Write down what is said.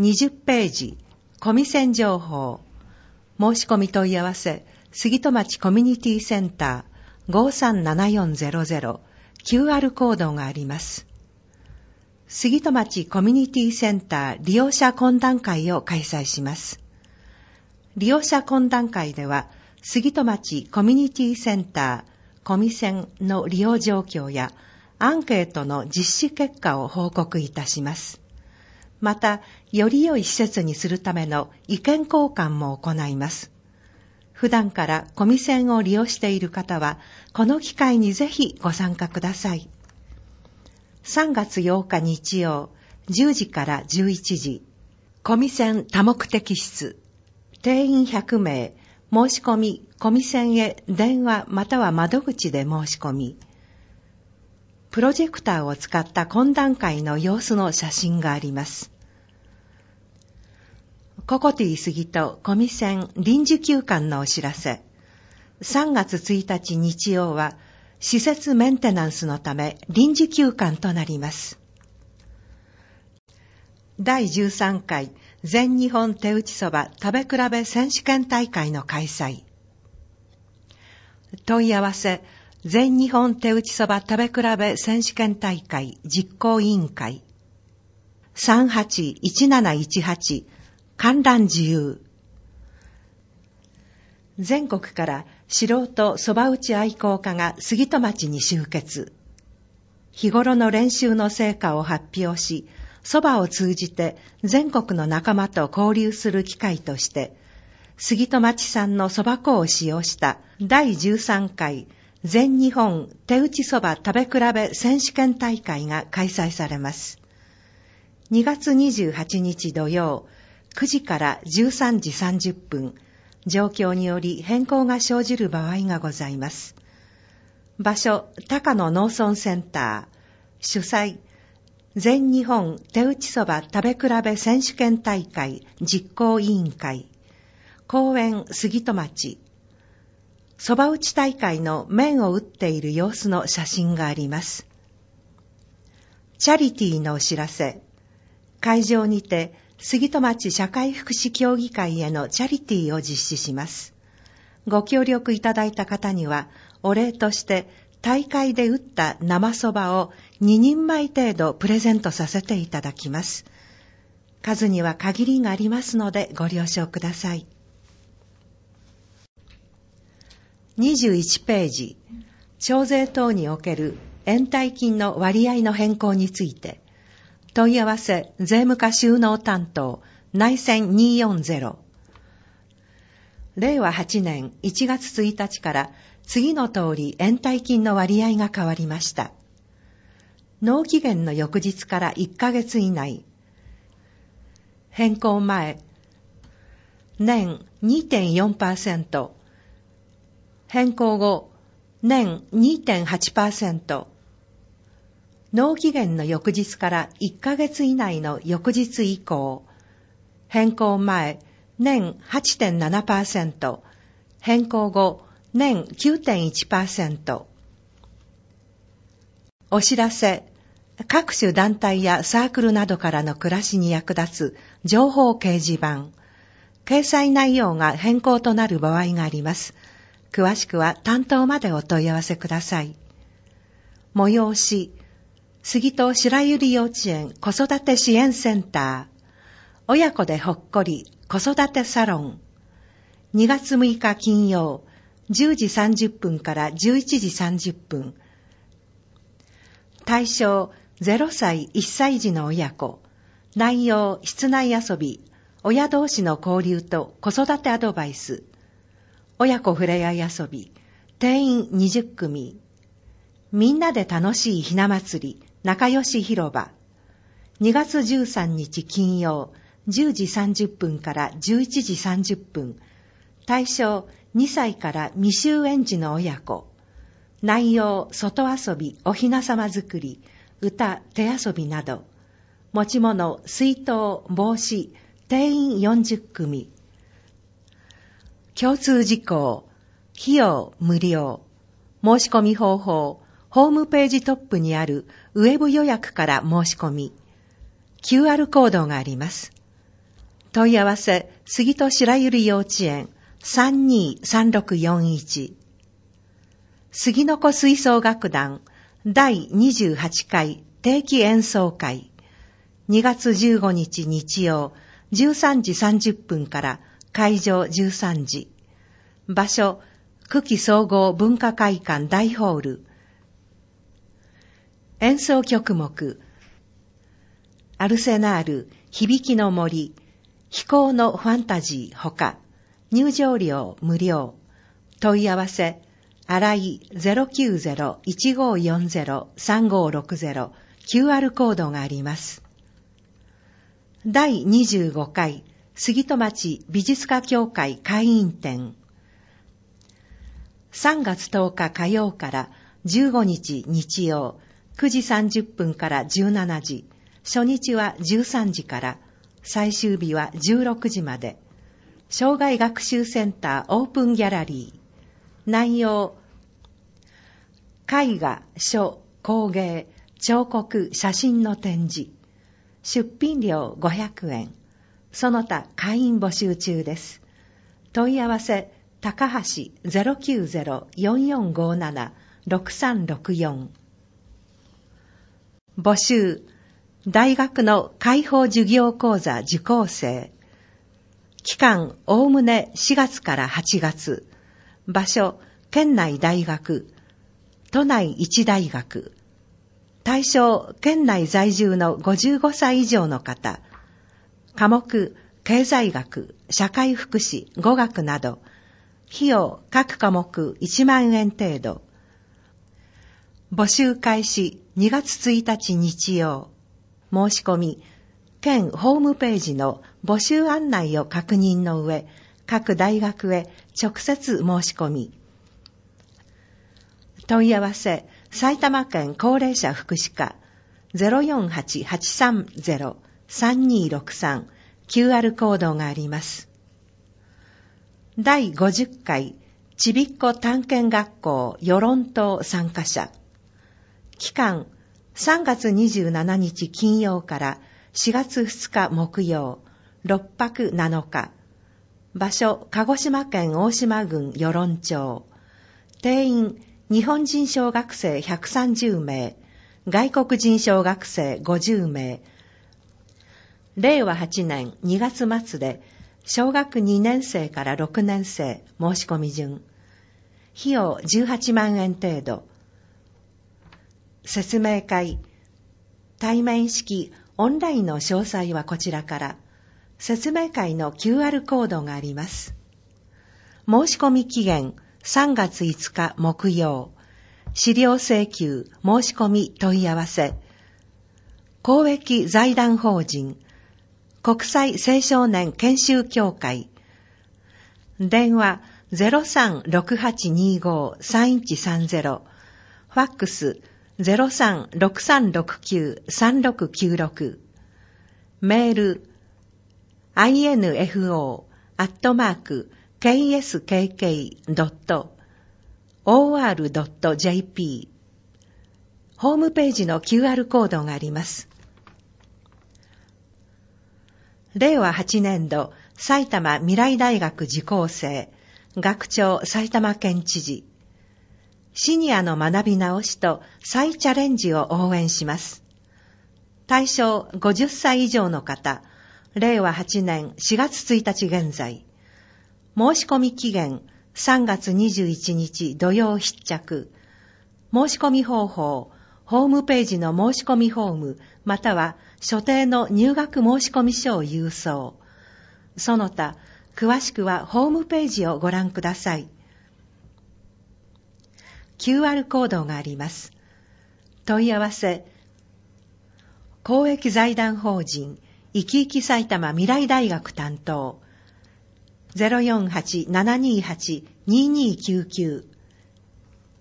20ページ、コミセン情報。申し込み問い合わせ、杉戸町コミュニティセンター 537400 QR コードがあります。杉戸町コミュニティセンター利用者懇談会を開催します。利用者懇談会では、杉戸町コミュニティセンターコミセンの利用状況やアンケートの実施結果を報告いたします。また、より良い施設にするための意見交換も行います。普段からコミセンを利用している方は、この機会にぜひご参加ください。3月8日日曜、10時から11時、コミセン多目的室、定員100名、申し込み、コミセンへ電話または窓口で申し込み。プロジェクターを使った懇談会の様子の写真があります。ココティ杉戸コミセン臨時休館のお知らせ。3月1日日曜は、施設メンテナンスのため臨時休館となります。第13回全日本手打ちそば食べ比べ選手権大会の開催。問い合わせ、全日本手打ちそば食べ比べ選手権大会実行委員会 381718 観覧自由。全国から素人そば打ち愛好家が杉戸町に集結。日頃の練習の成果を発表し、そばを通じて全国の仲間と交流する機会として、杉戸町産のそば粉を使用した第13回全日本手打ちそば食べ比べ選手権大会が開催されます。2月28日土曜、9時から13時30分、状況により変更が生じる場合がございます。場所、高野農村センター。主催、全日本手打ちそば食べ比べ選手権大会実行委員会。公園杉戸町。そば打ち大会の麺を打っている様子の写真があります。チャリティーのお知らせ。会場にて、杉戸町社会福祉協議会へのチャリティーを実施します。ご協力いただいた方には、お礼として大会で打った生そばを2人前程度プレゼントさせていただきます。数には限りがありますのでご了承ください。21ページ、徴税等における延滞金の割合の変更について、問い合わせ税務課収納担当内線240。令和8年1月1日から次の通り延滞金の割合が変わりました。納期限の翌日から1ヶ月以内。変更前、年 2.4%。変更後、年 2.8%。納期限の翌日から1ヶ月以内の翌日以降。変更前、年 8.7%。変更後、年 9.1%。お知らせ。各種団体やサークルなどからの暮らしに役立つ情報掲示板。掲載内容が変更となる場合があります。詳しくは担当までお問い合わせください。催し。杉戸白百合幼稚園子育て支援センター。親子でほっこり子育てサロン。2月6日金曜、10時30分から11時30分。対象0歳1歳児の親子。内容室内遊び、親同士の交流と子育てアドバイス。親子ふれあい遊び、定員20組。みんなで楽しいひな祭り、仲良し広場。2月13日金曜、10時30分から11時30分。対象2歳から未就園児の親子。内容外遊び、おひなさま作り、歌、手遊びなど。持ち物、水筒、帽子、定員40組。共通事項、費用無料。申し込み方法、ホームページトップにあるウェブ予約から申し込み。QR コードがあります。 問い合わせ、杉戸白百合幼稚園 323641。杉の子吹奏楽団第28回定期演奏会。2月15日日曜13時30分から会場13時。場所、久喜総合文化会館大ホール。演奏曲目、アルセナール、響きの森、飛行のファンタジーほか、入場料無料。問い合わせ、新井 090-1540-3560 QR コードがあります。第25回杉戸町美術家協会会員展。3月10日火曜から15日日曜9時30分から17時、初日は13時から、最終日は16時まで。生涯学習センターオープンギャラリー。内容、絵画、書、工芸、彫刻、写真の展示。出品料500円。その他会員募集中です。問い合わせ、高橋 090-4457-6364。募集、大学の開放授業講座受講生。期間、おおむね4月から8月。場所、県内大学、都内一大学。対象、県内在住の55歳以上の方。科目、経済学、社会福祉、語学など。費用、各科目1万円程度。募集開始2月1日日曜。申し込み、県ホームページの募集案内を確認の上、各大学へ直接申し込み。問い合わせ、埼玉県高齢者福祉課 048-830-3263 QR コードがあります。第50回ちびっこ探検学校与論島参加者。期間、3月27日金曜から4月2日木曜、6泊7日。場所、鹿児島県大島郡与論町。定員、日本人小学生130名、外国人小学生50名。令和8年2月末で、小学2年生から6年生申し込み順。費用18万円程度。説明会、対面式、オンラインの詳細はこちらから。説明会の QR コードがあります。申し込み期限3月5日木曜。資料請求、申し込み問い合わせ。公益財団法人国際青少年研修協会。電話 03-6825-3130。ファックス 03-6369-3696。メール info@kskk.or.jp。ホームページの QR コードがあります。令和8年度埼玉未来大学受講生、学長埼玉県知事。シニアの学び直しと再チャレンジを応援します。対象50歳以上の方、令和8年4月1日現在。申し込み期限3月21日土曜必着。申し込み方法、ホームページの申し込みフォーム、または所定の入学申し込み書を郵送。その他、詳しくはホームページをご覧ください。QR コードがあります。問い合わせ、公益財団法人いきいき埼玉未来大学担当 048-728-2299